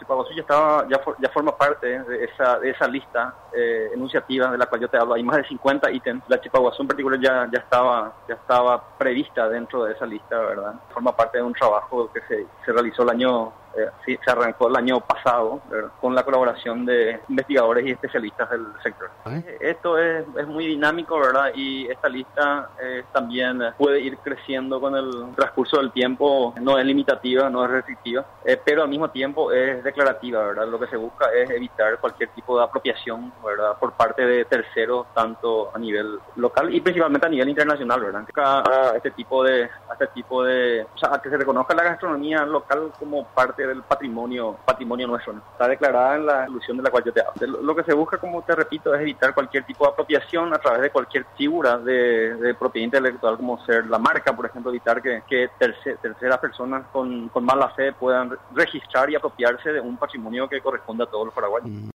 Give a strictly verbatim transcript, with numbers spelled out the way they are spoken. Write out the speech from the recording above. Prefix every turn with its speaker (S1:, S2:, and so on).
S1: Chipaguazú ya estaba, ya, for, ya forma parte de esa, de esa lista eh, enunciativa de la cual yo te hablo. Hay más de cincuenta ítems. La Chipaguazú en particular ya, ya estaba, ya estaba prevista dentro de esa lista, ¿verdad? Forma parte de un trabajo que se, se realizó el año, eh, sí, se arrancó el año pasado, ¿verdad? Con la colaboración de investigadores y especialistas del sector. ¿Eh? Esto es, es muy dinámico, ¿verdad? Y esta lista eh, también puede ir creciendo con el transcurso del tiempo. No es limitativa, no es restrictiva, eh, pero al mismo tiempo es declarativa, ¿verdad? Lo que se busca es evitar cualquier tipo de apropiación, ¿verdad? Por parte de terceros, tanto a nivel local y principalmente a nivel internacional, ¿verdad? A este tipo de, a este tipo de, o sea, a que se reconozca la gastronomía local como parte del patrimonio, patrimonio nuestro, ¿no? Está declarada en la resolución de la cual yo te hablo. Lo que se busca, como te repito, es evitar cualquier tipo de apropiación a través de cualquier figura de, de propiedad intelectual, como ser la marca, por ejemplo, evitar que, que terce, terceras personas con, con mala fe puedan registrar y apropiarse de un patrimonio que corresponde a todos los paraguayos.